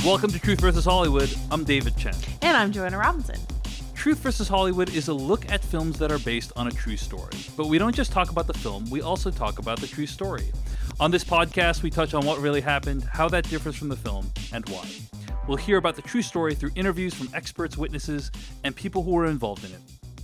Welcome to Truth vs. Hollywood. I'm David Chen. And I'm Joanna Robinson. Truth vs. Hollywood is a look at films that are based on a true story. But we don't just talk about the film, we also talk about the true story. On this podcast, we touch on what really happened, how that differs from the film, and why. We'll hear about the true story through interviews from experts, witnesses, and people who were involved in it.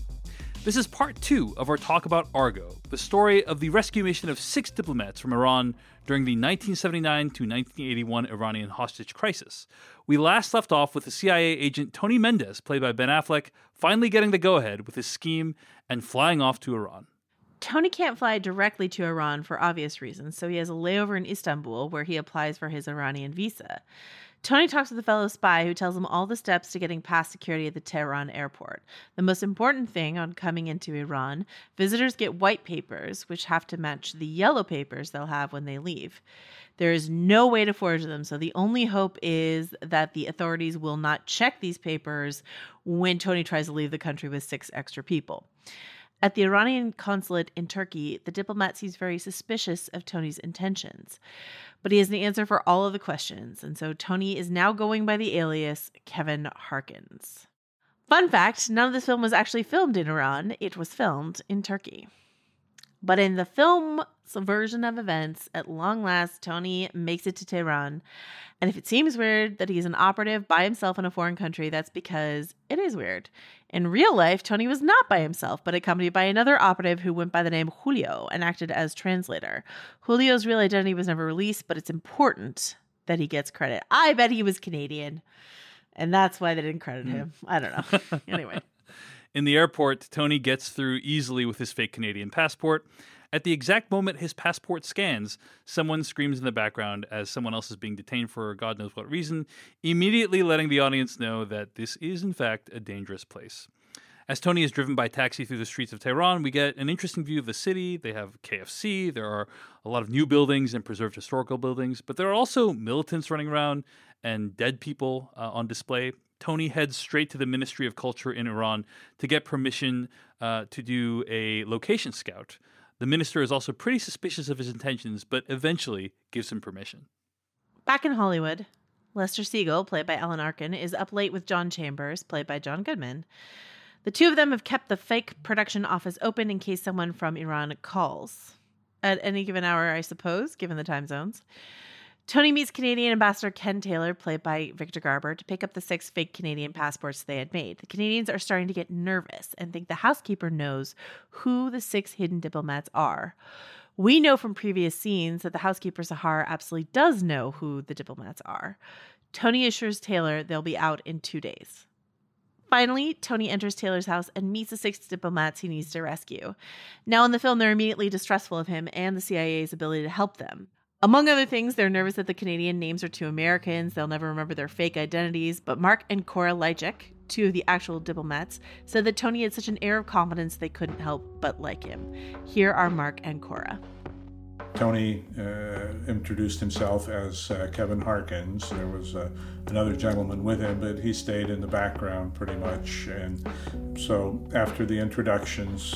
This is part 2 of our talk about Argo, the story of the rescue mission of 6 diplomats from Iran during the 1979 to 1981 Iranian hostage crisis. We last left off with the CIA agent Tony Mendez, played by Ben Affleck, finally getting the go-ahead with his scheme and flying off to Iran. Tony can't fly directly to Iran for obvious reasons, so he has a layover in Istanbul where he applies for his Iranian visa. Tony talks with a fellow spy who tells him all the steps to getting past security at the Tehran airport. The most important thing on coming into Iran, visitors get white papers, which have to match the yellow papers they'll have when they leave. There is no way to forge them, so the only hope is that the authorities will not check these papers when Tony tries to leave the country with 6 extra people. At the Iranian consulate in Turkey, the diplomat seems very suspicious of Tony's intentions. But he has an answer for all of the questions, and so Tony is now going by the alias Kevin Harkins. Fun fact, none of this film was actually filmed in Iran. It was filmed in Turkey. But in the film's version of events, at long last, Tony makes it to Tehran. And if it seems weird that he's an operative by himself in a foreign country, that's because it is weird. In real life, Tony was not by himself, but accompanied by another operative who went by the name Julio and acted as translator. Julio's real identity was never released, but it's important that he gets credit. I bet he was Canadian, and that's why they didn't credit him. I don't know. Anyway. In the airport, Tony gets through easily with his fake Canadian passport. At the exact moment his passport scans, someone screams in the background as someone else is being detained for God knows what reason, immediately letting the audience know that this is, in fact, a dangerous place. As Tony is driven by taxi through the streets of Tehran, we get an interesting view of the city. They have KFC, there are a lot of new buildings and preserved historical buildings, but there are also militants running around and dead people on display. Tony heads straight to the Ministry of Culture in Iran to get permission to do a location scout. The minister is also pretty suspicious of his intentions, but eventually gives him permission. Back in Hollywood, Lester Siegel, played by Alan Arkin, is up late with John Chambers, played by John Goodman. The two of them have kept the fake production office open in case someone from Iran calls. At any given hour, I suppose, given the time zones. Tony meets Canadian Ambassador Ken Taylor, played by Victor Garber, to pick up the 6 fake Canadian passports they had made. The Canadians are starting to get nervous and think the housekeeper knows who the 6 hidden diplomats are. We know from previous scenes that the housekeeper Sahar absolutely does know who the diplomats are. Tony assures Taylor they'll be out in 2 days. Finally, Tony enters Taylor's house and meets the 6 diplomats he needs to rescue. Now in the film, they're immediately distrustful of him and the CIA's ability to help them. Among other things, they're nervous that the Canadian names are too Americans. They'll never remember their fake identities. But Mark and Cora Lyjak, 2 of the actual diplomats, said that Tony had such an air of confidence they couldn't help but like him. Here are Mark and Cora. Tony introduced himself as Kevin Harkins. There was another gentleman with him, but he stayed in the background pretty much. And so after the introductions,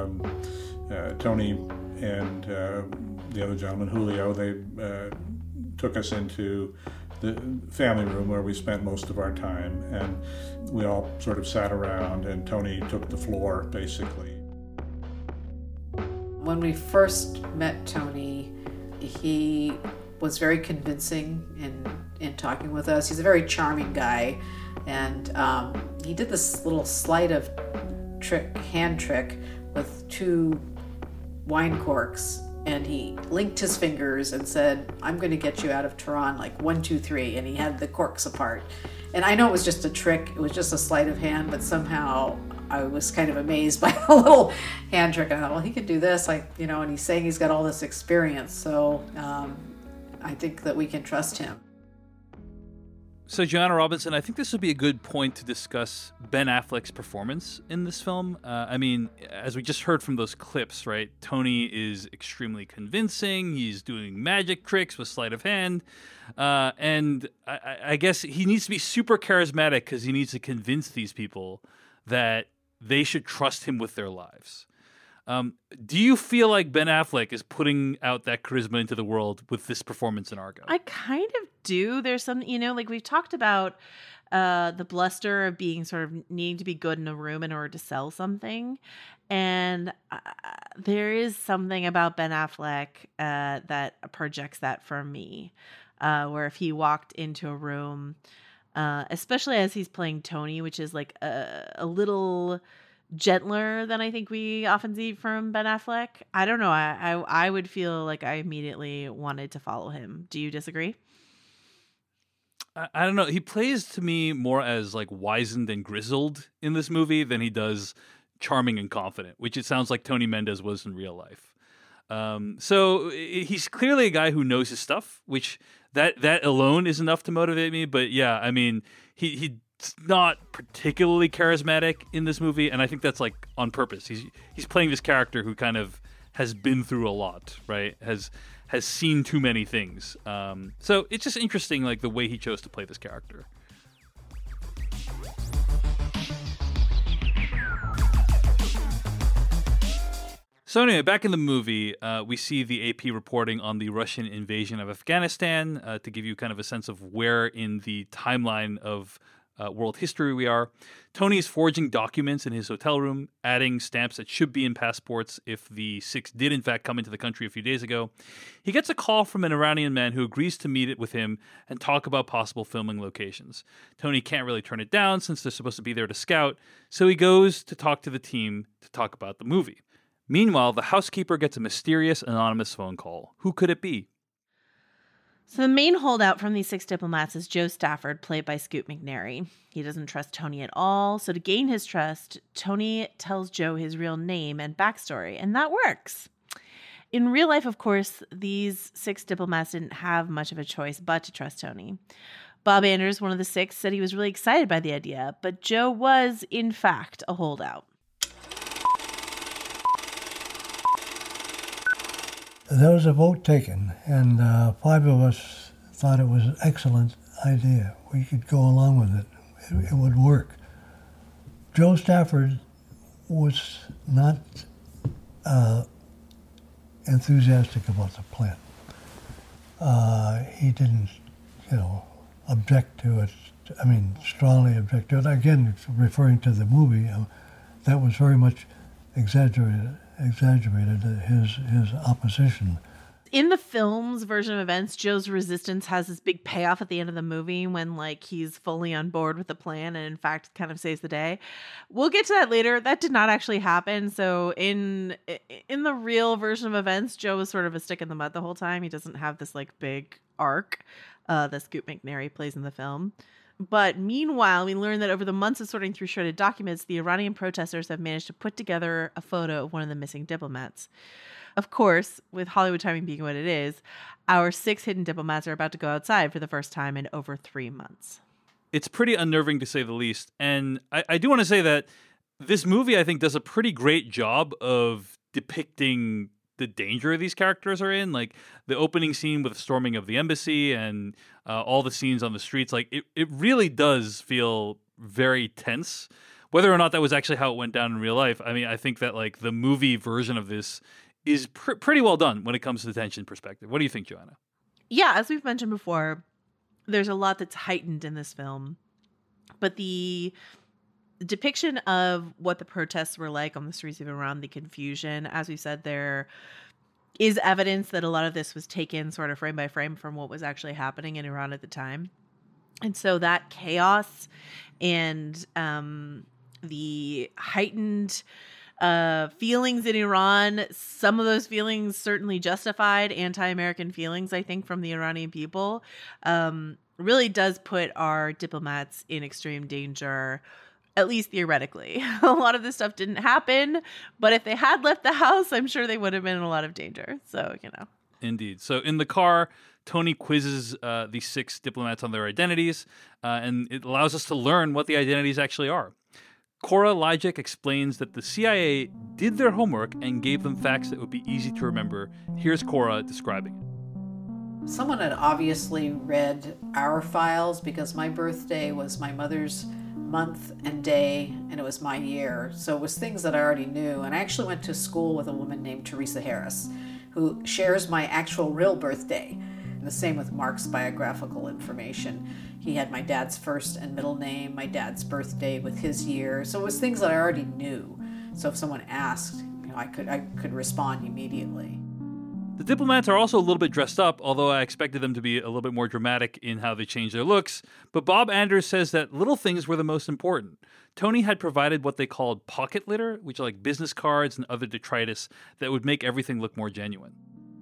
Tony and the other gentleman, Julio, they took us into the family room where we spent most of our time, and we all sort of sat around, and Tony took the floor, basically. When we first met Tony, he was very convincing in talking with us. He's a very charming guy, and he did this little sleight of hand trick with 2 wine corks, and he linked his fingers and said, "I'm going to get you out of Tehran, like 1, 2, 3," and he had the corks apart. And I know it was just a trick, it was just a sleight of hand, but somehow I was kind of amazed by the little hand trick. I thought, well, he could do this, and he's saying he's got all this experience, so I think that we can trust him. So, Joanna Robinson, I think this would be a good point to discuss Ben Affleck's performance in this film. As we just heard from those clips, right, Tony is extremely convincing. He's doing magic tricks with sleight of hand. And I guess he needs to be super charismatic because he needs to convince these people that they should trust him with their lives. Do you feel like Ben Affleck is putting out that charisma into the world with this performance in Argo? I kind of do. There's some, like we've talked about the bluster of being sort of needing to be good in a room in order to sell something. And there is something about Ben Affleck that projects that for me, where if he walked into a room, especially as he's playing Tony, which is like a little gentler than I think we often see from Ben Affleck. I don't know. I would feel like I immediately wanted to follow him. Do you disagree? I don't know. He plays to me more as like wizened and grizzled in this movie than he does charming and confident, which it sounds like Tony Mendez was in real life. So he's clearly a guy who knows his stuff, which that alone is enough to motivate me. But yeah, I mean, he's not particularly charismatic in this movie, and I think that's like on purpose. He's playing this character who kind of has been through a lot, right? Has seen too many things. So it's just interesting, like the way he chose to play this character. So anyway, back in the movie, we see the AP reporting on the Russian invasion of Afghanistan to give you kind of a sense of where in the timeline of world history we are. Tony is forging documents in his hotel room, adding stamps that should be in passports if the six did in fact come into the country a few days ago. He gets a call from an Iranian man who agrees to meet it with him and talk about possible filming locations. Tony can't really turn it down since they're supposed to be there to scout, so he goes to talk to the team to talk about the movie. Meanwhile, the housekeeper gets a mysterious anonymous phone call. Who could it be? So the main holdout from these six diplomats is Joe Stafford, played by Scoot McNairy. He doesn't trust Tony at all, so to gain his trust, Tony tells Joe his real name and backstory, and that works. In real life, of course, these six diplomats didn't have much of a choice but to trust Tony. Bob Anders, one of the six, said he was really excited by the idea, but Joe was, in fact, a holdout. There was a vote taken, and 5 of us thought it was an excellent idea. We could go along with it. It would work. Joe Stafford was not enthusiastic about the plan. He didn't, object to it. I mean, strongly object to it. Again, referring to the movie, that was very much exaggerated his opposition. In the film's version of events, Joe's resistance has this big payoff at the end of the movie when he's fully on board with the plan and in fact kind of saves the day. We'll get to that later. That did not actually happen. So in the real version of events, Joe was sort of a stick in the mud the whole time. He doesn't have this big arc that Scoot McNairy plays in the film. But meanwhile, we learn that over the months of sorting through shredded documents, the Iranian protesters have managed to put together a photo of one of the missing diplomats. Of course, with Hollywood timing being what it is, our 6 hidden diplomats are about to go outside for the first time in over 3 months. It's pretty unnerving to say the least. And I do want to say that this movie, I think, does a pretty great job of depicting the danger these characters are in. Like the opening scene with the storming of the embassy and all the scenes on the streets, it really does feel very tense. Whether or not that was actually how it went down in real life, I mean, I think that the movie version of this is pretty well done when it comes to the tension perspective. What do you think, Joanna? Yeah, as we've mentioned before, there's a lot that's heightened in this film, but the depiction of what the protests were like on the streets of Iran, the confusion, as we said, there is evidence that a lot of this was taken sort of frame by frame from what was actually happening in Iran at the time. And so that chaos and the heightened feelings in Iran, some of those feelings certainly justified anti-American feelings, I think, from the Iranian people, really does put our diplomats in extreme danger, at least theoretically. A lot of this stuff didn't happen, but if they had left the house, I'm sure they would have been in a lot of danger. So, Indeed. So in the car, Tony quizzes the 6 diplomats on their identities, and it allows us to learn what the identities actually are. Cora Lyjak explains that the CIA did their homework and gave them facts that would be easy to remember. Here's Cora describing it. Someone had obviously read our files because my birthday was my mother's month and day, and it was my year. So it was things that I already knew. And I actually went to school with a woman named Teresa Harris, who shares my actual real birthday. And the same with Mark's biographical information. He had my dad's first and middle name, my dad's birthday with his year. So it was things that I already knew. So if someone asked, I could respond immediately. The diplomats are also a little bit dressed up, although I expected them to be a little bit more dramatic in how they change their looks. But Bob Anders says that little things were the most important. Tony had provided what they called pocket litter, which are like business cards and other detritus that would make everything look more genuine.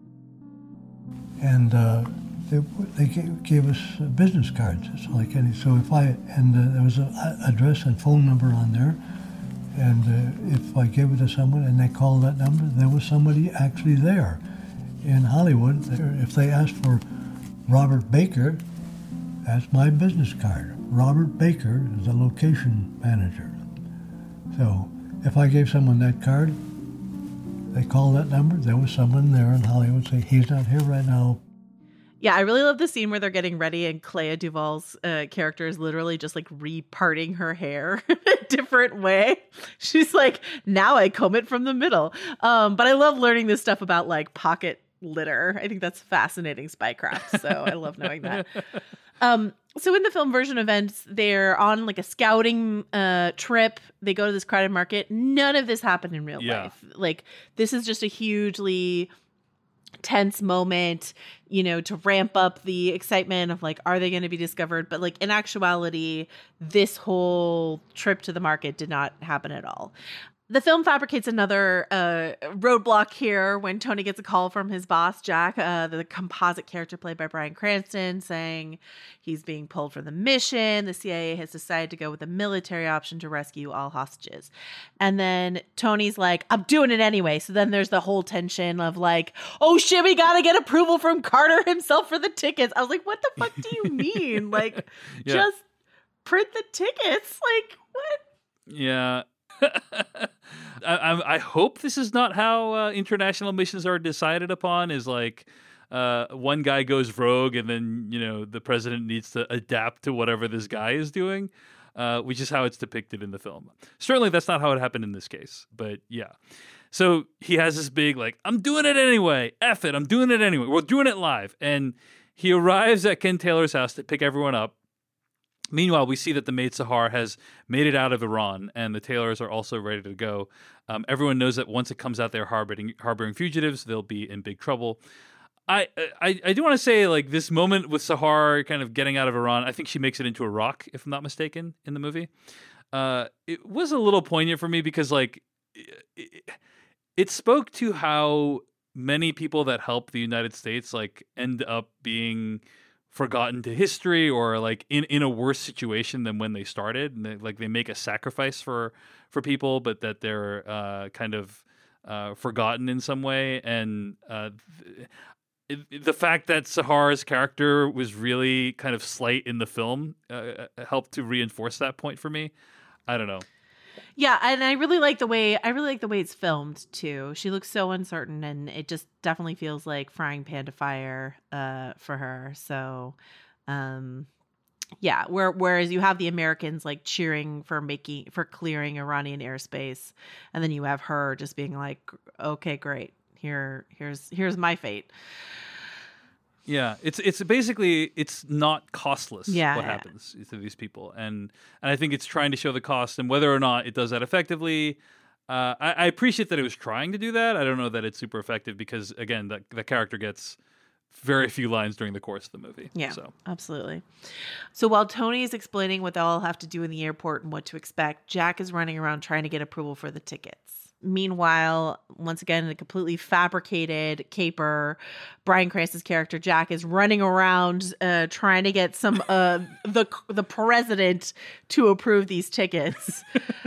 And they gave us business cards. It's like any. So there was an address and phone number on there. And if I gave it to someone and they called that number, there was somebody actually there. In Hollywood, if they asked for Robert Baker, that's my business card. Robert Baker is the location manager. So if I gave someone that card, they called that number, there was someone there in Hollywood say, he's not here right now. Yeah, I really love the scene where they're getting ready and Clea Duvall's character is literally just like reparting her hair in a different way. She's like, now I comb it from the middle. But I love learning this stuff about like pocket litter. I think that's fascinating spycraft. So I love knowing that. So in the film version events, they're on like a scouting trip. They go to this crowded market. None of this happened in real life. Like this is just a hugely tense moment, to ramp up the excitement of like, are they going to be discovered? But like in actuality, this whole trip to the market did not happen at all. The film fabricates another roadblock here when Tony gets a call from his boss, Jack, the composite character played by Bryan Cranston, saying he's being pulled from the mission. The CIA has decided to go with a military option to rescue all hostages. And then Tony's like, I'm doing it anyway. So then there's the whole tension of like, oh shit, we got to get approval from Carter himself for the tickets. I was like, what the fuck do you mean? Like, just print the tickets? Like, what? Yeah. I hope this is not how international missions are decided upon, is like one guy goes rogue and then, the president needs to adapt to whatever this guy is doing, which is how it's depicted in the film. Certainly that's not how it happened in this case, but yeah. So he has this big, like, I'm doing it anyway. F it, I'm doing it anyway. We're doing it live. And he arrives at Ken Taylor's house to pick everyone up. Meanwhile, we see that the maid Sahar has made it out of Iran, and the Taylors are also ready to go. Everyone knows that once it comes out they're harboring fugitives, they'll be in big trouble. I do want to say, like, this moment with Sahar kind of getting out of Iran, I think she makes it into a rock, if I'm not mistaken, in the movie. It was a little poignant for me because, like, it spoke to how many people that help the United States, like, end up being forgotten to history or like in a worse situation than when they started, and they make a sacrifice for people, but that they're kind of forgotten in some way. And the fact that Sahar's character was really kind of slight in the film helped to reinforce that point for me. I don't know. Yeah, and I really like the way it's filmed too. She looks so uncertain, and it just definitely feels like frying pan to fire for her. So, yeah. Whereas you have the Americans like cheering for clearing Iranian airspace, and then you have her just being like, "Okay, great. Here's my fate." Yeah, it's basically it's not costless what Yeah. happens to these people, and I think it's trying to show the cost and whether or not it does that effectively. I appreciate that it was trying to do that. I don't know that it's super effective because again, the character gets very few lines during the course of the movie. Yeah, so absolutely. So while Tony is explaining what they'll all have to do in the airport and what to expect, Jack is running around trying to get approval for the tickets. Meanwhile, once again, in a completely fabricated caper, Bryan Cranston's character Jack is running around trying to get some the president to approve these tickets.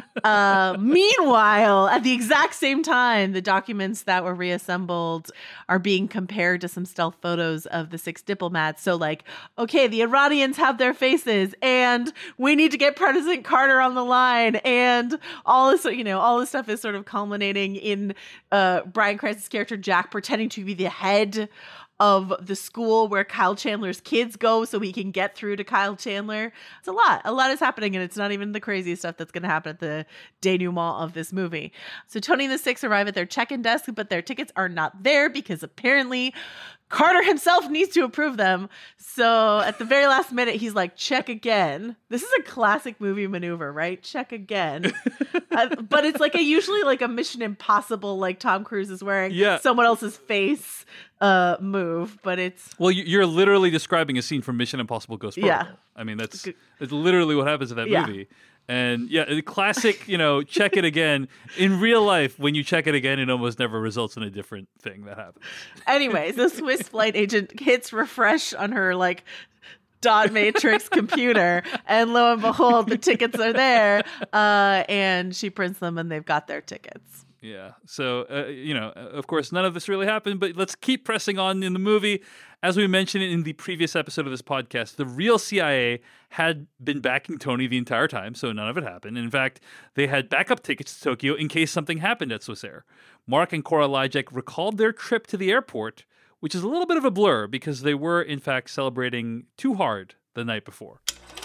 Meanwhile, at the exact same time, the documents that were reassembled are being compared to some stealth photos of the 6 diplomats. So like, okay, the Iranians have their faces, and we need to get President Carter on the line, and all this, all this stuff is sort of culminating in Bryan Cranston's character Jack pretending to be the head of the school where Kyle Chandler's kids go so he can get through to Kyle Chandler. It's a lot. A lot is happening, and it's not even the crazy stuff that's going to happen at the denouement of this movie. So Tony and the Six arrive at their check-in desk, but their tickets are not there because apparently Carter himself needs to approve them. So at the very last minute, he's like, check again. This is a classic movie maneuver, right? Check again. But it's like usually like a Mission Impossible, like Tom Cruise is wearing someone else's face move. But it's... Well, you're literally describing a scene from Mission Impossible Ghost Protocol. I mean, that's literally what happens in that movie. And the classic, check it again. In real life, when you check it again, it almost never results in a different thing that happens. Anyways, the Swiss flight agent hits refresh on her dot matrix computer, and lo and behold, the tickets are there, and she prints them, and they've got their tickets. Yeah. So, of course, none of this really happened, but let's keep pressing on in the movie. As we mentioned in the previous episode of this podcast, the real CIA had been backing Tony the entire time, so none of it happened. In fact, they had backup tickets to Tokyo in case something happened at Swissair. Mark and Cora Lyjak recalled their trip to the airport, which is a little bit of a blur because they were, in fact, celebrating too hard the night before.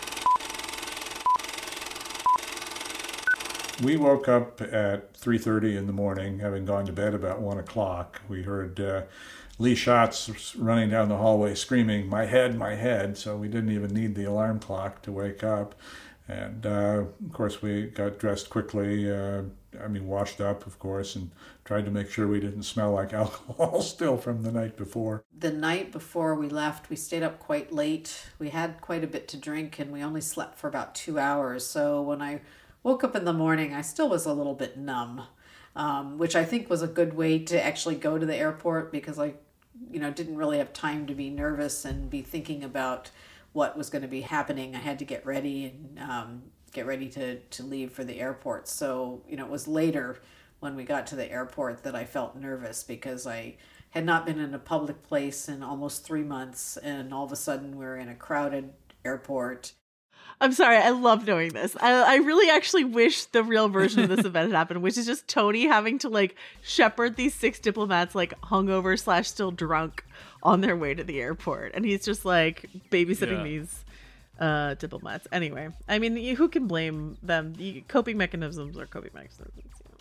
We woke up at 3:30 in the morning, having gone to bed about 1 o'clock. We heard Lee Schatz running down the hallway screaming, my head, so we didn't even need the alarm clock to wake up. And, of course, we got dressed quickly, washed up, of course, and tried to make sure we didn't smell like alcohol still from the night before. The night before we left, we stayed up quite late. We had quite a bit to drink, and we only slept for about 2 hours. So when I woke up in the morning, I still was a little bit numb, which I think was a good way to actually go to the airport because I, didn't really have time to be nervous and be thinking about what was going to be happening. I had to get ready and get ready to leave for the airport. So, it was later when we got to the airport that I felt nervous because I had not been in a public place in almost 3 months, and all of a sudden we're in a crowded airport. I'm sorry, I love knowing this. I really actually wish the real version of this event had happened, which is just Tony having to shepherd these 6 diplomats hungover / still drunk on their way to the airport. And he's just babysitting these diplomats. Anyway, I mean, who can blame them? Coping mechanisms are coping mechanisms.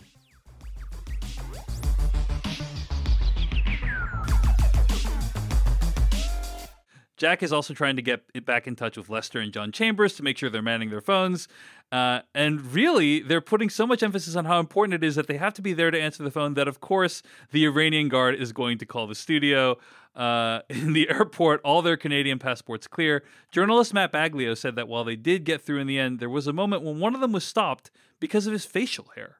Jack is also trying to get back in touch with Lester and John Chambers to make sure they're manning their phones. And really, they're putting so much emphasis on how important it is that they have to be there to answer the phone that, of course, the Iranian guard is going to call the studio. In the airport, all their Canadian passports clear. Journalist Matt Baglio said that while they did get through in the end, there was a moment when one of them was stopped because of his facial hair.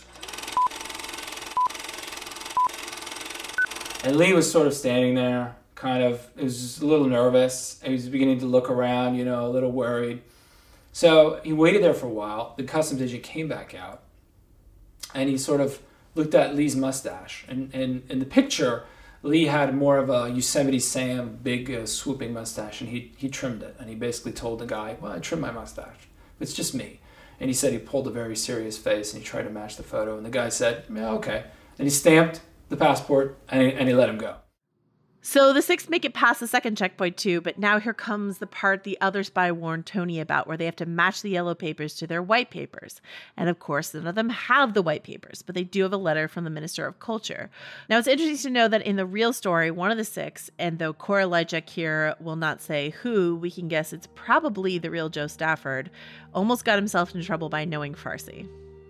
And Lee was sort of standing there. He was just a little nervous. He was beginning to look around, a little worried. So he waited there for a while. The customs agent came back out, and he sort of looked at Lee's mustache. And in the picture, Lee had more of a Yosemite Sam, big swooping mustache, and he trimmed it. And he basically told the guy, well, I trimmed my mustache. It's just me. And he said he pulled a very serious face, and he tried to match the photo. And the guy said, yeah, okay. And he stamped the passport, and he let him go. So the 6 make it past the second checkpoint too, but now here comes the part the other spy warned Tony about, where they have to match the yellow papers to their white papers. And of course, none of them have the white papers, but they do have a letter from the Minister of Culture. Now, it's interesting to know that in the real story, one of the 6, and though Cora Lyjak here will not say who, we can guess it's probably the real Joe Stafford, almost got himself into trouble by knowing Farsi.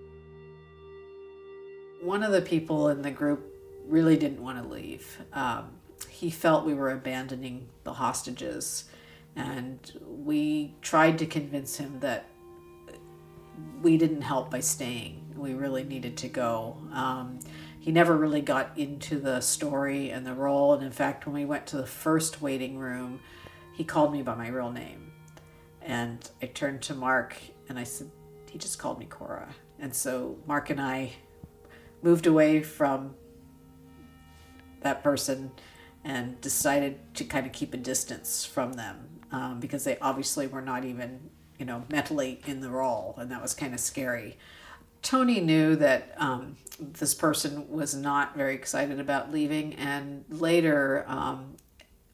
One of the people in the group really didn't want to leave. He felt we were abandoning the hostages, and we tried to convince him that we didn't help by staying. We really needed to go. He never really got into the story and the role, and in fact, when we went to the first waiting room, he called me by my real name. And I turned to Mark, and I said, he just called me Cora. And so Mark and I moved away from that person and decided to kind of keep a distance from them because they obviously were not even, mentally in the role, and that was kind of scary. Tony knew that this person was not very excited about leaving, and later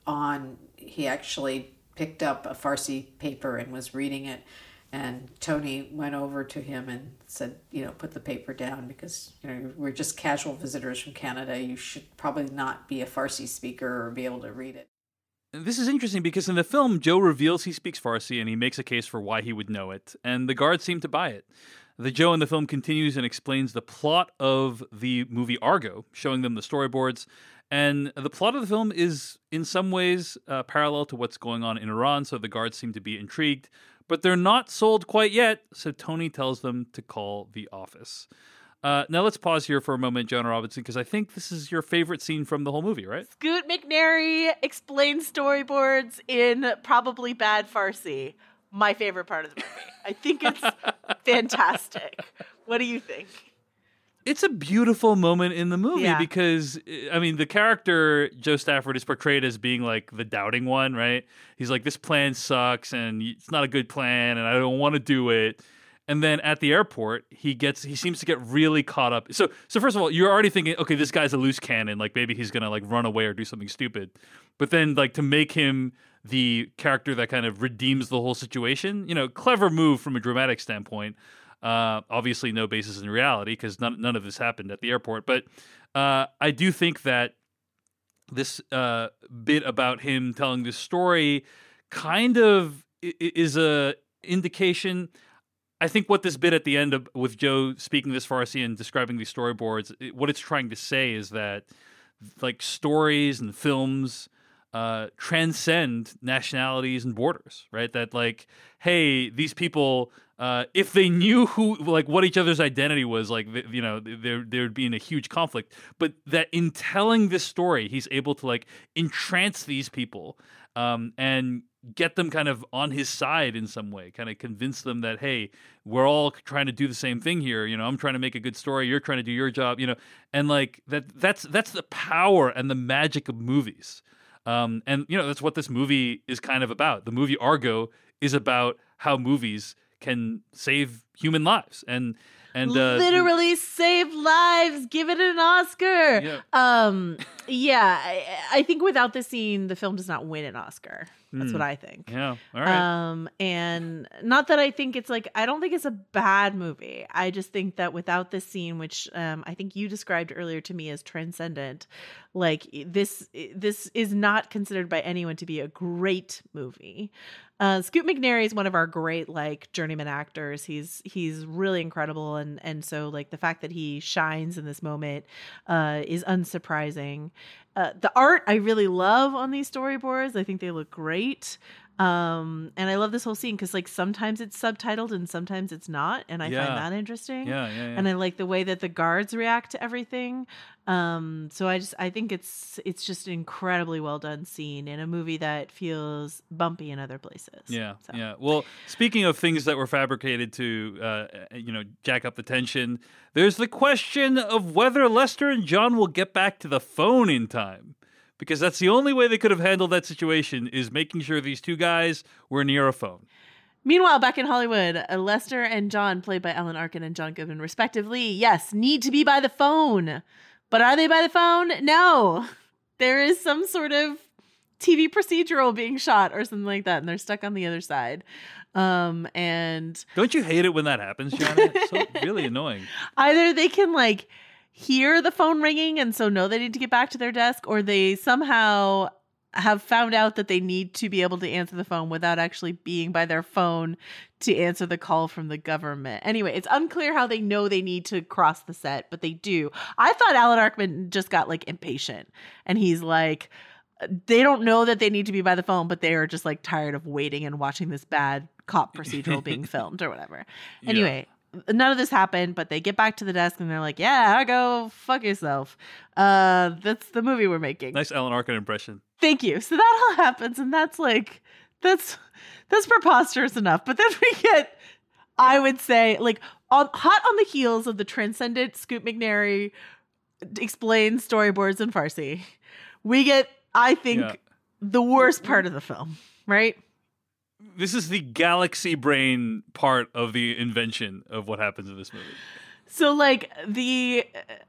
on, he actually picked up a Farsi paper and was reading it. And Tony went over to him and said, put the paper down because, we're just casual visitors from Canada. You should probably not be a Farsi speaker or be able to read it. This is interesting because in the film, Joe reveals he speaks Farsi and he makes a case for why he would know it. And the guards seem to buy it. The Joe in the film continues and explains the plot of the movie Argo, showing them the storyboards. And the plot of the film is in some ways parallel to what's going on in Iran, so the guards seem to be intrigued. But they're not sold quite yet, so Tony tells them to call the office. Now let's pause here for a moment, John Robinson, because I think this is your favorite scene from the whole movie, right? Scoot McNairy explains storyboards in probably bad Farsi. My favorite part of the movie. I think it's fantastic. What do you think? It's a beautiful moment in the movie because, I mean, the character, Joe Stafford, is portrayed as being like the doubting one, right? He's like, this plan sucks and it's not a good plan and I don't want to do it. And then at the airport, he seems to get really caught up. So first of all, you're already thinking, okay, this guy's a loose cannon. Like maybe he's going to like run away or do something stupid. But then like to make him the character that kind of redeems the whole situation, clever move from a dramatic standpoint. Obviously no basis in reality because none of this happened at the airport. But I do think that this bit about him telling this story kind of is a indication. I think what this bit at the end with Joe speaking this Farsi and describing these storyboards, what it's trying to say is that like stories and films transcend nationalities and borders, right? That like, hey, these people, if they knew what each other's identity was, like, there'd be in a huge conflict. But that in telling this story, he's able to like entrance these people and get them kind of on his side in some way, kind of convince them that, hey, we're all trying to do the same thing here. I'm trying to make a good story. You're trying to do your job, and like that's the power and the magic of movies. And that's what this movie is kind of about. The movie Argo is about how movies can save human lives and literally save lives. Give it an Oscar. I think without this scene, the film does not win an Oscar. That's what I think. Yeah. All right. And not that I think it's like, I don't think it's a bad movie. I just think that without this scene, which I think you described earlier to me as transcendent, like this is not considered by anyone to be a great movie. Scoot McNairy is one of our great like journeyman actors. He's really incredible, and so like the fact that he shines in this moment is unsurprising. The art I really love on these storyboards. I think they look great. And I love this whole scene because like sometimes it's subtitled and sometimes it's not, and I find that interesting. Yeah. And I like the way that the guards react to everything. So I think it's just an incredibly well done scene in a movie that feels bumpy in other places. Yeah. Well, speaking of things that were fabricated to jack up the tension, there's the question of whether Lester and John will get back to the phone in time. Because that's the only way they could have handled that situation is making sure these two guys were near a phone. Meanwhile, back in Hollywood, Lester and John, played by Alan Arkin and John Goodman, respectively, yes, need to be by the phone. But are they by the phone? No. There is some sort of TV procedural being shot or something like that, and they're stuck on the other side. And don't you hate it when that happens, Janet? It's so really annoying. Either they can like hear the phone ringing and so know they need to get back to their desk, or they somehow have found out that they need to be able to answer the phone without actually being by their phone to answer the call from the government. Anyway, it's unclear how they know they need to cross the set, but they do. I thought Alan Arkin just got like impatient, and he's like, they don't know that they need to be by the phone, but they are just like tired of waiting and watching this bad cop procedural being filmed or whatever. Anyway, none of this happened, but they get back to the desk and they're like, yeah, go fuck yourself. That's the movie we're making. Nice Alan Arkin impression. Thank you. So that all happens, and that's like, that's preposterous enough. But then we get, I would say, like hot on the heels of the transcendent Scoot McNairy explains storyboards in Farsi, we get, I think, the worst part of the film, right? This is the galaxy brain part of the invention of what happens in this movie. So, like,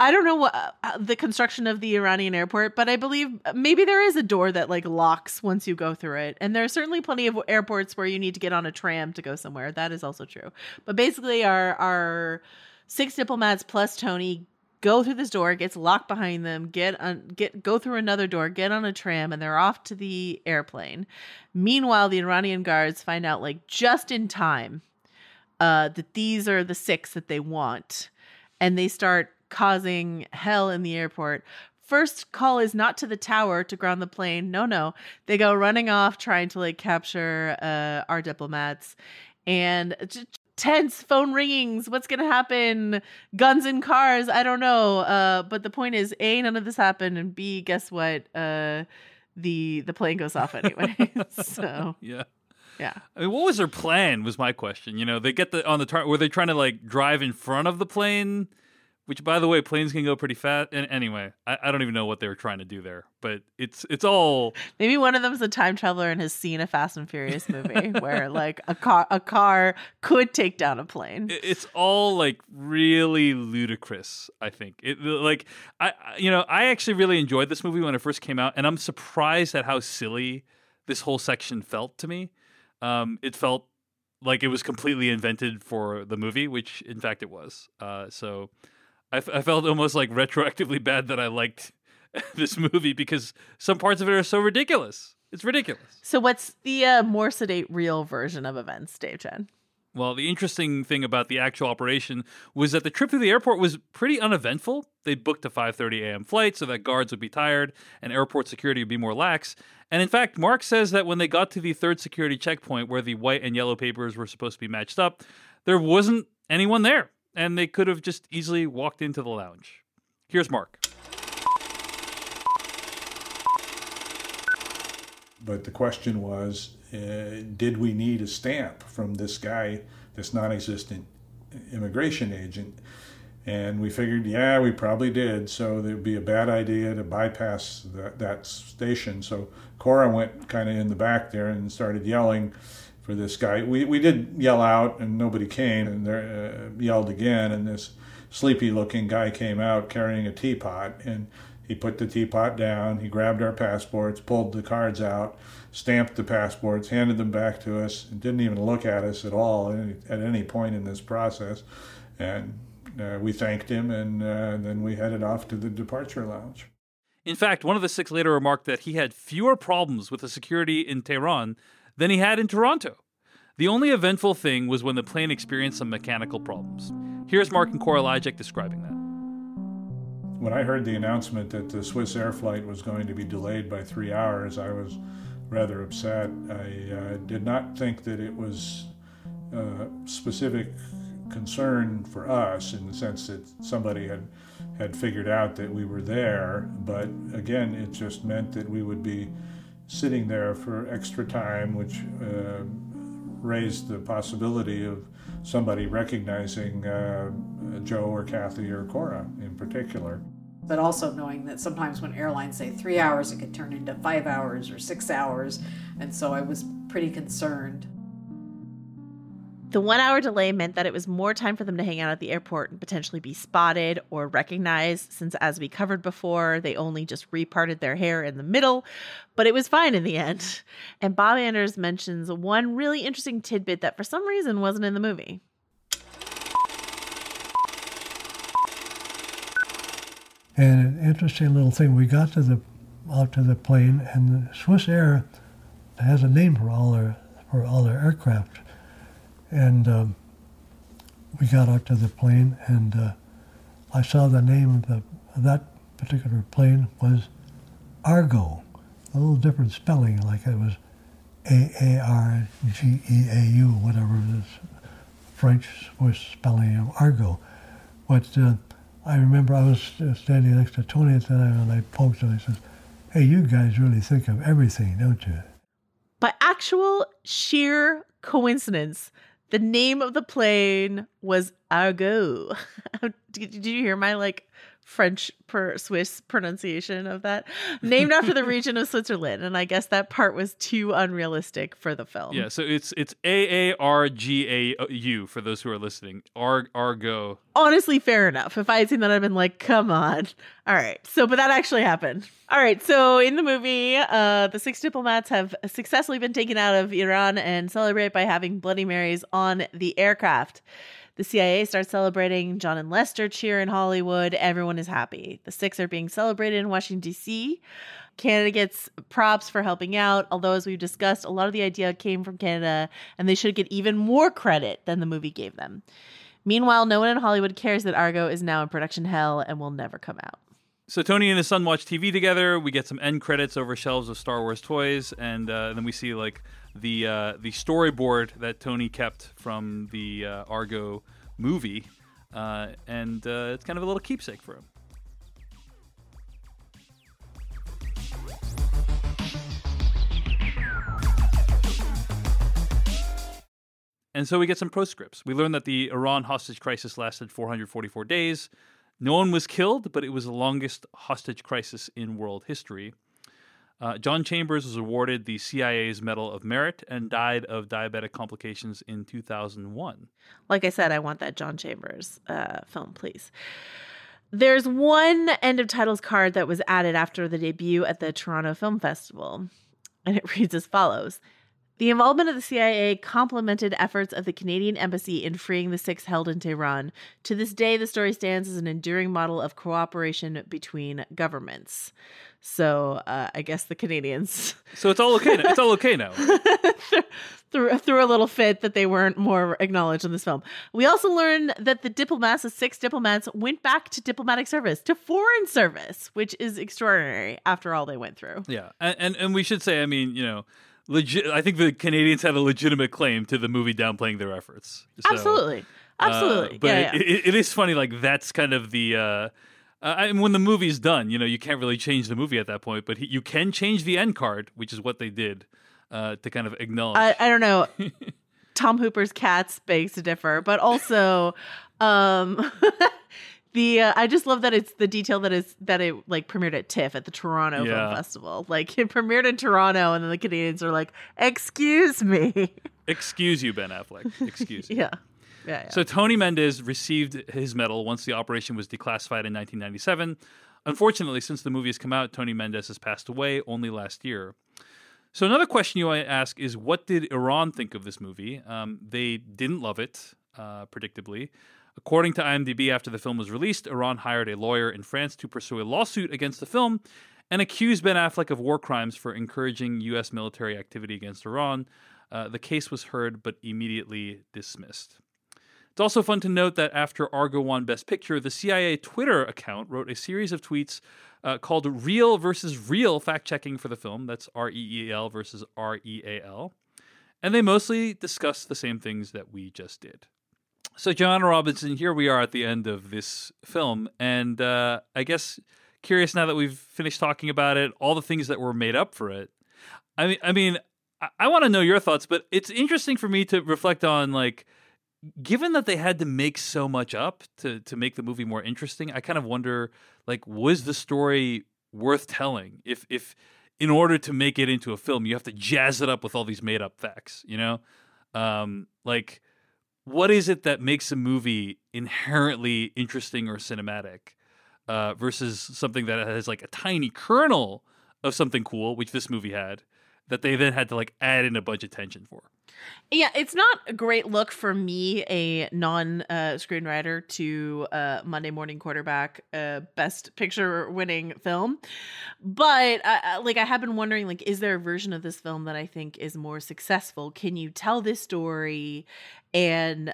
I don't know what the construction of the Iranian airport, but I believe maybe there is a door that like locks once you go through it. And there are certainly plenty of airports where you need to get on a tram to go somewhere. That is also true. But basically, our 6 diplomats plus Tony go through this door, gets locked behind them, go through another door, get on a tram, and they're off to the airplane. Meanwhile, the Iranian guards find out like just in time that these are the 6 that they want, and they start causing hell in the airport. First call is not to the tower to ground the plane. No. They go running off trying to like capture our diplomats, and tense phone ringings. What's going to happen? Guns in cars. I don't know. But the point is, A, none of this happened, and B, guess what? The plane goes off anyway. So Yeah. yeah. I mean, what was their plan was my question. You know, they get on the target. Were they trying to like drive in front of the plane? Which, by the way, planes can go pretty fast. And anyway, I don't even know what they were trying to do there. But it's all Maybe one of them's a time traveler and has seen a Fast and Furious movie where like a car could take down a plane. it's all like really ludicrous. I think I actually really enjoyed this movie when it first came out, and I'm surprised at how silly this whole section felt to me. It felt like it was completely invented for the movie, which in fact it was. So I felt almost like retroactively bad that I liked this movie because some parts of it are so ridiculous. It's ridiculous. So what's the more sedate real version of events, Dave Chen? Well, the interesting thing about the actual operation was that the trip through the airport was pretty uneventful. They booked a 5:30 a.m. flight so that guards would be tired and airport security would be more lax. And in fact, Mark says that when they got to the third security checkpoint where the white and yellow papers were supposed to be matched up, there wasn't anyone there, and they could have just easily walked into the lounge. Here's Mark. But the question was, did we need a stamp from this guy, this non-existent immigration agent? And we figured, yeah, we probably did. So it would be a bad idea to bypass that station. So Cora went kind of in the back there and started yelling for this guy. We did yell out, and nobody came, and yelled again. And this sleepy-looking guy came out carrying a teapot, and he put the teapot down, he grabbed our passports, pulled the cards out, stamped the passports, handed them back to us, and didn't even look at us at all at any point in this process. And we thanked him, and then we headed off to the departure lounge. In fact, one of the 6 later remarked that he had fewer problems with the security in Tehran than he had in Toronto. The only eventful thing was when the plane experienced some mechanical problems. Here's Mark and Cora Lijek describing that. When I heard the announcement that the Swiss Air flight was going to be delayed by 3 hours, I was rather upset. I did not think that it was a specific concern for us in the sense that somebody had figured out that we were there, but again, it just meant that we would be sitting there for extra time, which raised the possibility of somebody recognizing Joe or Kathy or Cora in particular. But also knowing that sometimes when airlines say 3 hours, it could turn into 5 hours or 6 hours. And so I was pretty concerned. The 1 hour delay meant that it was more time for them to hang out at the airport and potentially be spotted or recognized, since as we covered before, they only just reparted their hair in the middle, but it was fine in the end. And Bob Anders mentions one really interesting tidbit that for some reason wasn't in the movie. And an interesting little thing, we got out to the plane, and the Swiss Air has a name for all their aircraft. And we got out to the plane, and I saw the name of that particular plane was Argo, a little different spelling, like it was Aargeau, whatever it is, French Swiss spelling of Argo. But I remember I was standing next to Tony at the time, and I poked him and I said, "Hey, you guys really think of everything, don't you?" By actual sheer coincidence, the name of the plane was Argo. Did you hear my French Swiss pronunciation of that, named after the region of Switzerland. And I guess that part was too unrealistic for the film. Yeah, so it's AARGAU for those who are listening. Argo. Honestly, fair enough. If I had seen that, I'd been like, come on. All right. So, but that actually happened. All right. So in the movie, the 6 diplomats have successfully been taken out of Iran and celebrate by having Bloody Marys on the aircraft. The CIA starts celebrating. John and Lester cheer in Hollywood. Everyone is happy. The 6 are being celebrated in Washington, D.C. Canada gets props for helping out, although, as we've discussed, a lot of the idea came from Canada, and they should get even more credit than the movie gave them. Meanwhile, no one in Hollywood cares that Argo is now in production hell and will never come out. So Tony and his son watch TV together. We get some end credits over shelves of Star Wars toys, and then we see like the storyboard that Tony kept from the Argo movie, and it's kind of a little keepsake for him. And so we get some postscripts. We learn that the Iran hostage crisis lasted 444 days. No one was killed, but it was the longest hostage crisis in world history. John Chambers was awarded the CIA's Medal of Merit and died of diabetic complications in 2001. Like I said, I want that John Chambers film, please. There's one end of titles card that was added after the debut at the Toronto Film Festival, and it reads as follows. The involvement of the CIA complemented efforts of the Canadian Embassy in freeing the 6 held in Tehran. To this day, the story stands as an enduring model of cooperation between governments. So I guess the Canadians... So it's all okay now. It's all okay now. threw a little fit that they weren't more acknowledged in this film. We also learned that the diplomats, the 6 diplomats, went back to diplomatic service, to foreign service, which is extraordinary after all they went through. Yeah. And we should say, I mean, you know... I think the Canadians had a legitimate claim to the movie downplaying their efforts. So, Absolutely. But yeah. It is funny, like, that's kind of the... when the movie's done, you know, you can't really change the movie at that point, but you can change the end card, which is what they did to kind of acknowledge. I don't know. Tom Hooper's Cats begs to differ, but also... I just love that it's the detail that it like premiered at TIFF at the Toronto Film Festival. Like it premiered in Toronto, and then the Canadians are like, "Excuse me, excuse you, Ben Affleck, excuse you." Yeah. So Tony Mendez received his medal once the operation was declassified in 1997. Unfortunately, since the movie has come out, Tony Mendez has passed away only last year. So another question you might ask is, what did Iran think of this movie? They didn't love it, predictably. According to IMDb, after the film was released, Iran hired a lawyer in France to pursue a lawsuit against the film and accused Ben Affleck of war crimes for encouraging U.S. military activity against Iran. The case was heard but immediately dismissed. It's also fun to note that after Argo won Best Picture, the CIA Twitter account wrote a series of tweets called Real versus Real fact-checking for the film. That's REEL versus REAL. And they mostly discussed the same things that we just did. So, Joanna Robinson, here we are at the end of this film, and I guess curious now that we've finished talking about it, all the things that were made up for it. I mean, I want to know your thoughts, but it's interesting for me to reflect on, like, given that they had to make so much up to make the movie more interesting, I kind of wonder, like, was the story worth telling? If in order to make it into a film, you have to jazz it up with all these made up facts, you know, like. What is it that makes a movie inherently interesting or cinematic versus something that has like a tiny kernel of something cool, which this movie had, that they then had to like add in a bunch of tension for? Yeah, it's not a great look for me, a non-screenwriter, to Monday Morning Quarterback Best Picture winning film. But I have been wondering, like, is there a version of this film that I think is more successful? Can you tell this story and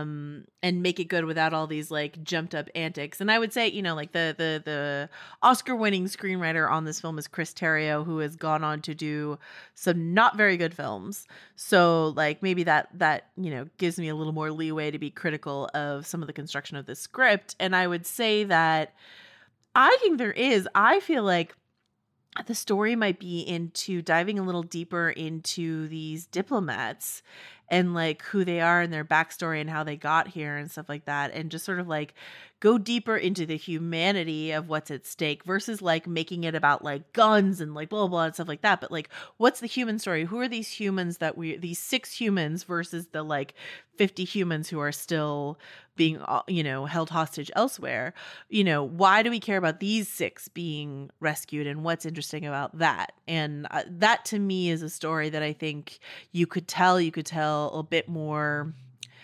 make it good without all these like jumped up antics? And I would say, you know, like the Oscar winning screenwriter on this film is Chris Terrio, who has gone on to do some not very good films. So like maybe that you know gives me a little more leeway to be critical of some of the construction of this script. And I would say that I feel like the story might be into diving a little deeper into these diplomats and like who they are and their backstory and how they got here and stuff like that, and just sort of like go deeper into the humanity of what's at stake versus like making it about like guns and like blah blah and stuff like that. But like, what's the human story? Who are these humans these 6 humans versus the like 50 humans who are still being, held hostage elsewhere? Why do we care about these 6 being rescued, and what's interesting about that? And that to me is a story that I think you could tell a bit more,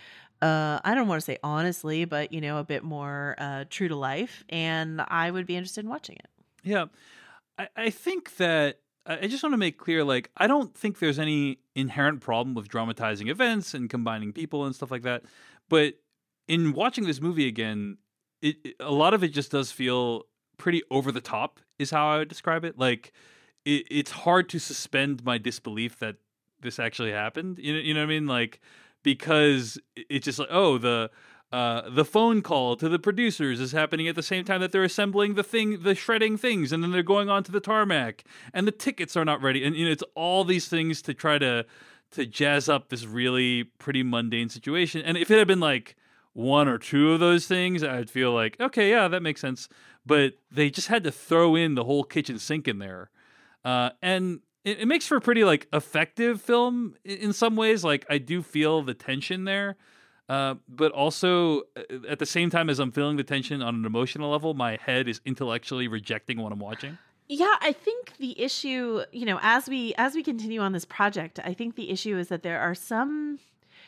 I don't want to say honestly, but a bit more true to life, and I would be interested in watching it. Yeah. I think that I just want to make clear, like, I don't think there's any inherent problem with dramatizing events and combining people and stuff like that. But in watching this movie again, a lot of it just does feel pretty over the top, is how I would describe it. Like, it's hard to suspend my disbelief that this actually happened. You know what I mean? Like, because it's just like, oh, the phone call to the producers is happening at the same time that they're assembling the shredding things, and then they're going on to the tarmac, and the tickets are not ready, and it's all these things to try to jazz up this really pretty mundane situation. And if it had been like 1 or 2 of those things, I'd feel like, okay, yeah, that makes sense. But they just had to throw in the whole kitchen sink in there, and it makes for a pretty like effective film in some ways. Like, I do feel the tension there. But also, at the same time as I'm feeling the tension on an emotional level, my head is intellectually rejecting what I'm watching. Yeah, I think the issue, as we continue on this project, I think the issue is that there are some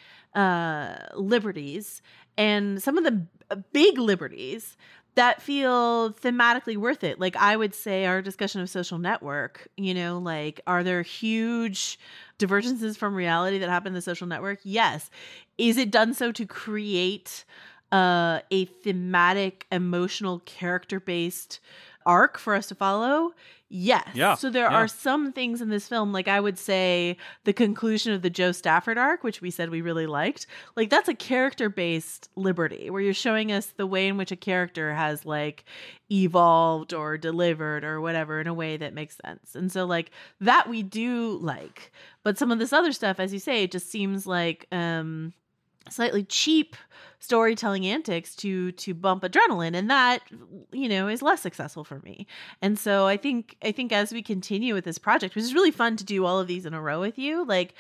liberties, and some of the big liberties that feel thematically worth it. Like, I would say our discussion of Social Network, like, are there huge divergences from reality that happen in the Social Network? Yes. Is it done so to create a thematic, emotional, character-based arc for us to follow? Yes. Yeah. So there are some things in this film, like I would say the conclusion of the Joe Stafford arc, which we said we really liked, like that's a character-based liberty where you're showing us the way in which a character has like evolved or delivered or whatever in a way that makes sense. And so like that we do like, but some of this other stuff, as you say, it just seems like slightly cheap storytelling antics to bump adrenaline, and that is less successful for me. And so I think as we continue with this project, which is really fun to do all of these in a row with you, like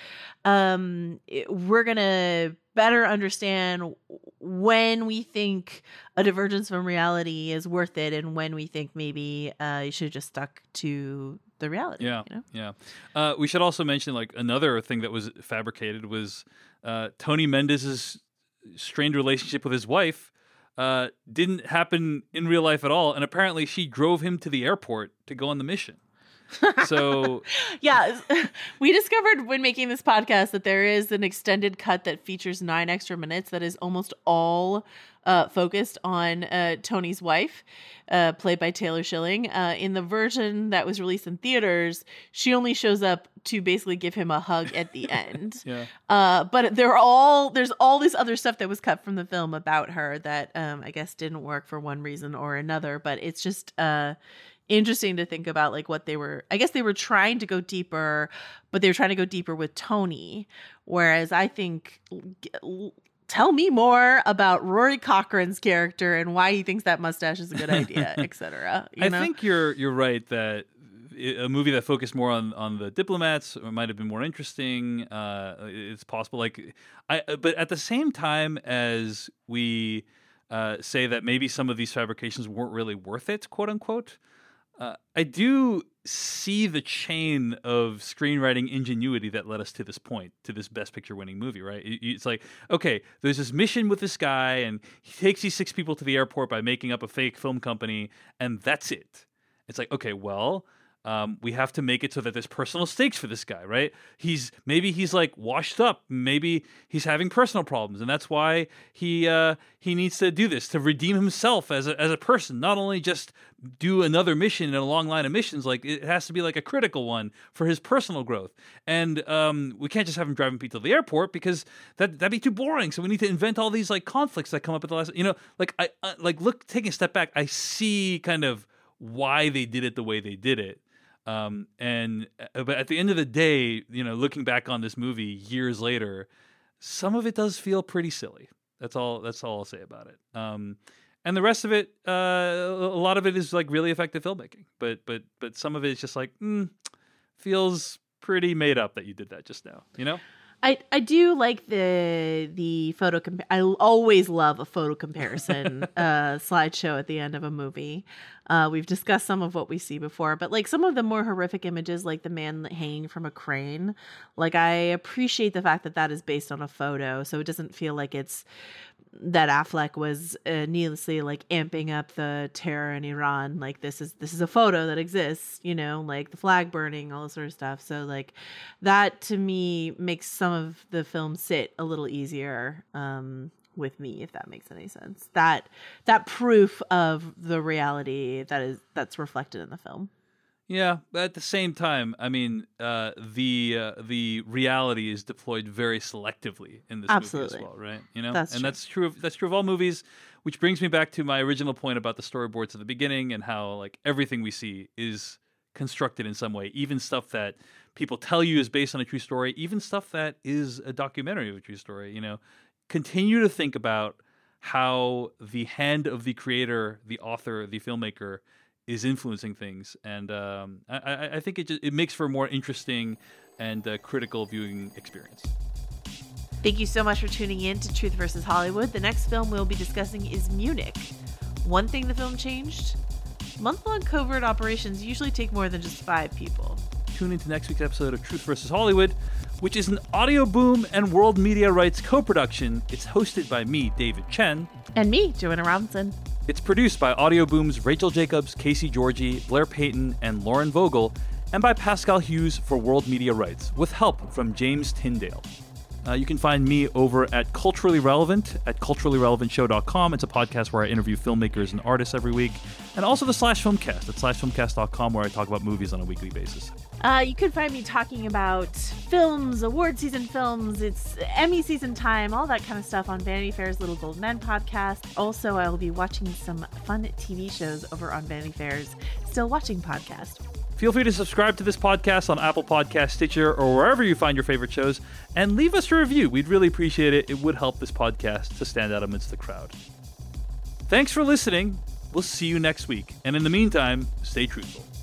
we're gonna better understand when we think a divergence from reality is worth it, and when we think maybe you should have just stuck to the reality. Yeah. We should also mention like another thing that was fabricated was Tony Mendez's strained relationship with his wife didn't happen in real life at all, and apparently she drove him to the airport to go on the mission. So yeah, we discovered when making this podcast that there is an extended cut that features 9 extra minutes that is almost all focused on Tony's wife, played by Taylor Schilling. In the version that was released in theaters, she only shows up to basically give him a hug at the end. Yeah. But there's all this other stuff that was cut from the film about her that I guess didn't work for one reason or another. But it's just interesting to think about like what they were trying to go deeper, but they were trying to go deeper with Tony. Whereas I think, tell me more about Rory Cochran's character and why he thinks that mustache is a good idea, etc. I think you're right that a movie that focused more on the diplomats might have been more interesting. It's possible. But at the same time as we say that maybe some of these fabrications weren't really worth it, quote unquote, I do see the chain of screenwriting ingenuity that led us to this point, to this Best Picture winning movie, right? It's like, okay, there's this mission with this guy, and he takes these 6 people to the airport by making up a fake film company, and that's it. It's like, okay, well, we have to make it so that there's personal stakes for this guy, right? Maybe he's like washed up, maybe he's having personal problems, and that's why he needs to do this to redeem himself as a person, not only just do another mission in a long line of missions. Like it has to be like a critical one for his personal growth, and we can't just have him driving people to the airport because that'd be too boring. So we need to invent all these like conflicts that come up at the last. Like I taking a step back, I see kind of why they did it the way they did it. But at the end of the day, looking back on this movie years later, some of it does feel pretty silly. That's all I'll say about it. And the rest of it, a lot of it is like really effective filmmaking. But some of it is just like feels pretty made up that you did that just now. You know. I do like the photo. I always love a photo comparison slideshow at the end of a movie. We've discussed some of what we see before, but like some of the more horrific images, like the man hanging from a crane, like I appreciate the fact that that is based on a photo, so it doesn't feel like it's that Affleck was needlessly like amping up the terror in Iran. Like this is a photo that exists, you know, like the flag burning, all this sort of stuff. So like that to me makes some of the film sit a little easier with me, if that makes any sense. That proof of the reality that's reflected in the film. Yeah, but at the same time, I mean, the reality is deployed very selectively in this movie as well, right? You know, that's true of all movies. Which brings me back to my original point about the storyboards at the beginning and how like everything we see is constructed in some way, even stuff that people tell you is based on a true story, even stuff that is a documentary of a true story. You know, continue to think about how the hand of the creator, the author, the filmmaker is influencing things, and I think it makes for a more interesting and critical viewing experience. Thank you so much for tuning in to Truth vs. Hollywood. The next film we'll be discussing is Munich. One thing the film changed: month-long covert operations usually take more than just 5 people. Tune into next week's episode of Truth vs. Hollywood, which is an Audio Boom and World Media Rights co-production. It's hosted by me, David Chen. And me, Joanna Robinson. It's produced by Audio Boom's Rachel Jacobs, Casey Georgie, Blair Payton, and Lauren Vogel, and by Pascal Hughes for World Media Rights, with help from James Tyndale. You can find me over at Culturally Relevant at culturallyrelevantshow.com. It's a podcast where I interview filmmakers and artists every week. And also the /Filmcast at /Filmcast.com, where I talk about movies on a weekly basis. You can find me talking about films, award season films, it's Emmy season time, all that kind of stuff on Vanity Fair's Little Gold Men podcast. Also, I will be watching some fun TV shows over on Vanity Fair's Still Watching podcast. Feel free to subscribe to this podcast on Apple Podcasts, Stitcher, or wherever you find your favorite shows, and leave us a review. We'd really appreciate it. It would help this podcast to stand out amidst the crowd. Thanks for listening. We'll see you next week. And in the meantime, stay truthful.